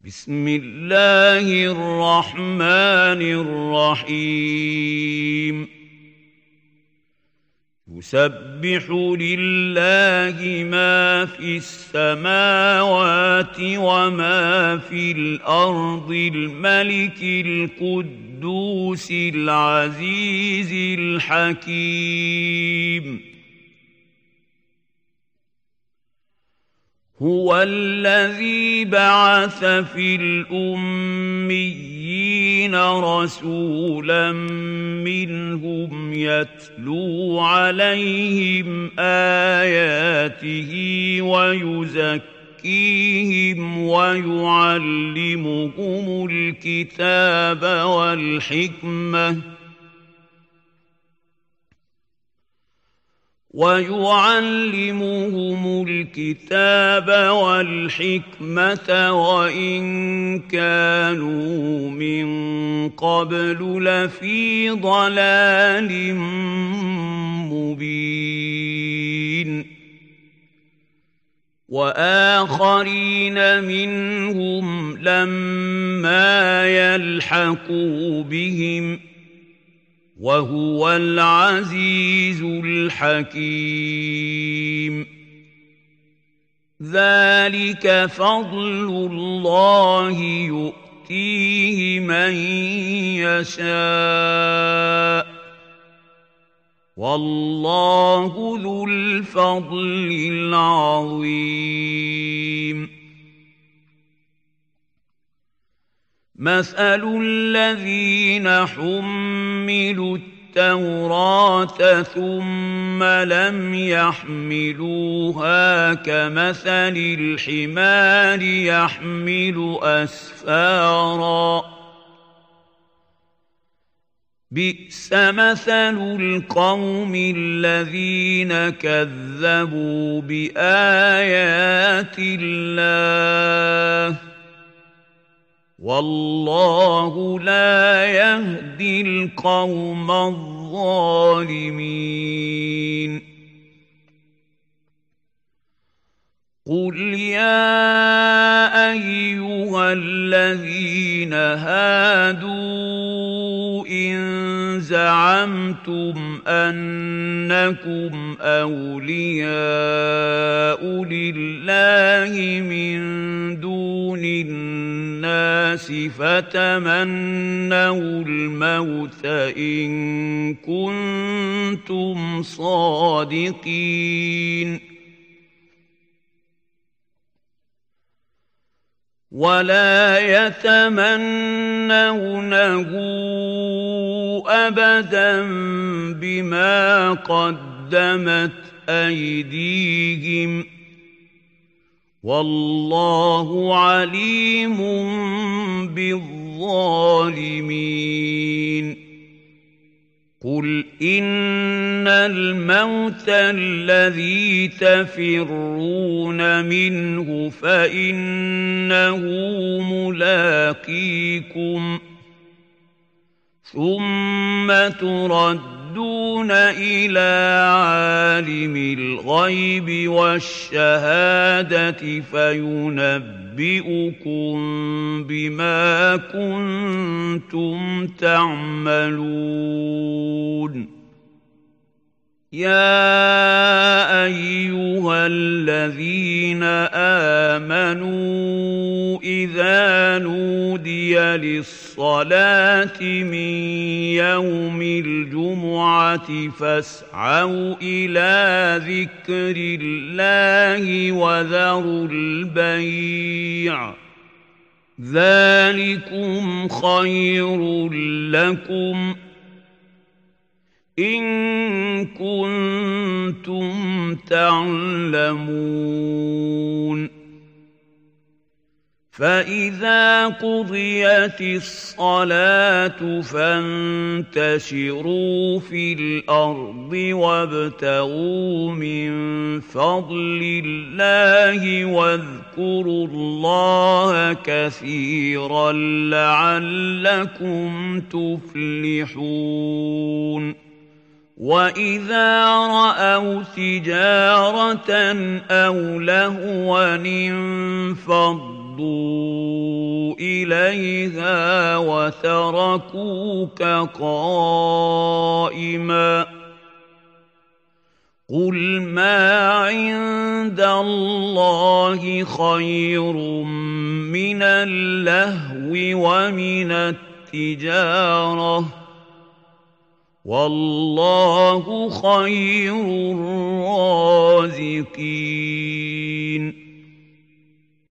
بسم الله الرحمن الرحيم يسبح لله ما في السماوات وما في الأرض الملك القدوس العزيز الحكيم هو الذي بعث في الأميين رسولا منهم يتلو عليهم آياته ويزكيهم ويعلمهم الكتاب والحكمة وإن كانوا من قبل لفي ضلال مبين وآخرين منهم لما يلحقوا بهم وهو العزيز الحكيم ذلك فضل الله يؤتيه من يشاء والله ذو الفضل العظيم مثل الذين حملوا التوراة ثم لم يحملوها كمثل الحمار يحمل أسفارا بئس مثل القوم الذين كذبوا بآيات الله والله لا يهدي القوم الظالمين قل يا أيها الذين هادوا إن زعمتم أنكم أولياء لله من دون الناس فتمنوا الموت إن كنتم صادقين ولا يتمنونه أبدا بما قدمت أيديهم والله عليم بالظالمين قل إن الموت الذي تفرون منه فإنه ملاقيكم ثم تردون إلى عالم الغيب والشهادة فينبئكم بما كنتم تعملون يا أيها الذين آمنوا إذا نودي للصلاة من يوم الجمعة فاسعوا إلى ذكر الله وذروا البيع ذلكم خير لكم إن كنتم تعلمون فإذا قضيت الصلاة فانتشروا في الأرض وابتغوا من فضل الله واذكروا الله كثيرا لعلكم تفلحون وَإِذَا رَأَوْا تِجَارَةً أَوْ لَهْوًا انفَضُّوا إليها وتركوك قائما قل ما عند الله خير من اللهو ومن التجارة والله خير الرازقين